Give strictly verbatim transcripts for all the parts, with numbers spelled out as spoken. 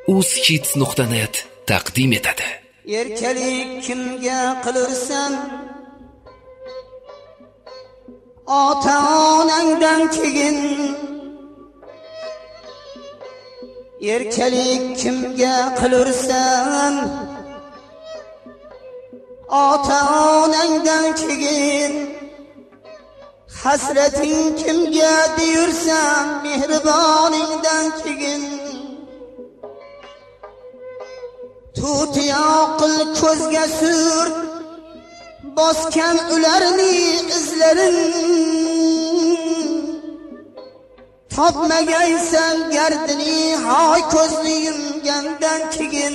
uzkids nuqta net taqdim etadi. Erkalik kimga qilursan? Ota-onangdan keyin. Erkalik kimga qilursan? Ota-onangdan keyin. Hasrating kimga deyursan? Mehriboningdan keyin. Tutiyoqil ko'zga sur, bosgan ularni izlarin. Topmagaysan gardini, hay ko'zni yumgandan keyin.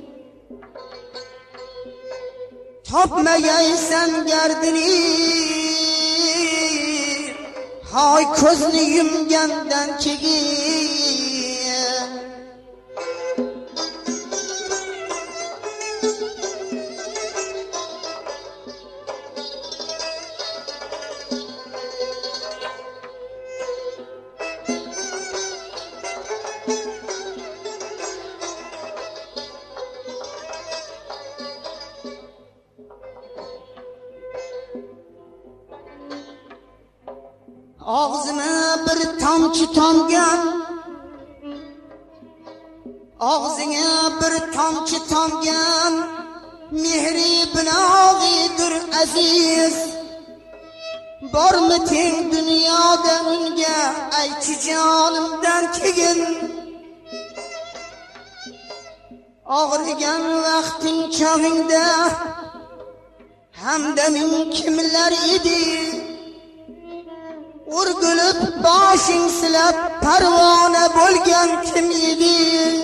Topmagaysan gardini, hay ko'zni yumgandan keyin. Og'zima bir tomchi tomgan, og'zingga bir tomchi tomgan, mehri binog'idir aziz. Bormi teng dunyoda unga, aychi jonimdan keyin. Og'rigan vaqting chog'ingda hamdaming kimlar edi? Urgulib boshing silab parvona bo'lgan kim edi?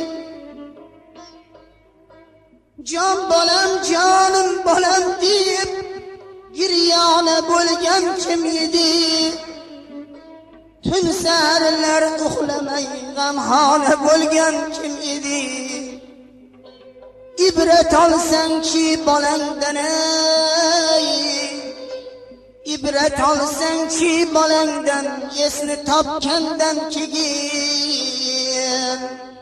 Jon bolam, jonim bolam deb giryona bo'lgan kim edi? Tun sarlar uxlamay g'amxona bo'lgan kim edi? Ibrat olsangchi bolangdan ey, ibrat olsangchi bolangdan, esni topgandan keyin.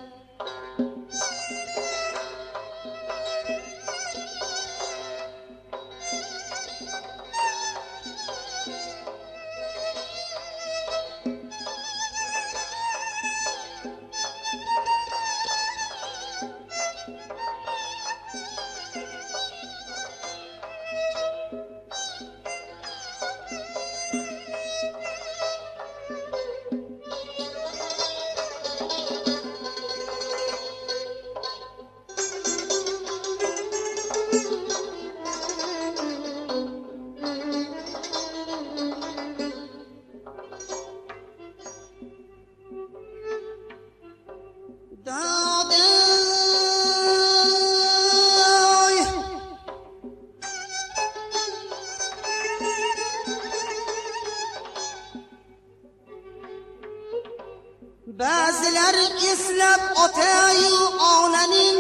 Ba'zilar eslab ota-yu onaning,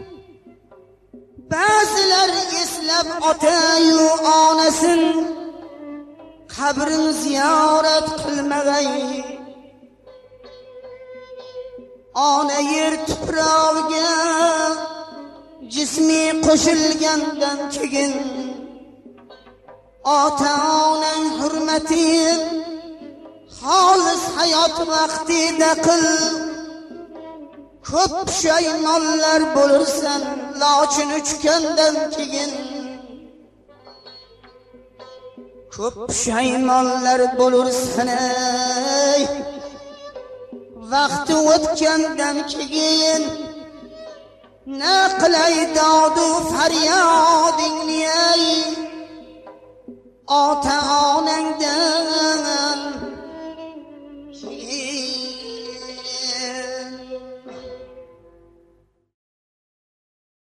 ba'zilar eslab ota-yu onasin, qabrin ziyorat qilmag'ay. Ona yer tuprog'iga jismi qo'shilgandan keyin, ota-onang hurmatin xolis hayot vaqtida qil. Ko'p pushaymonlar bo'lursan lochin uchgandan keyin. Ko'p pushaymonlar bo'lursan ey, vaqti o'tgandan keyin. Na qilay dodu faryodingni ey, ota-onangdan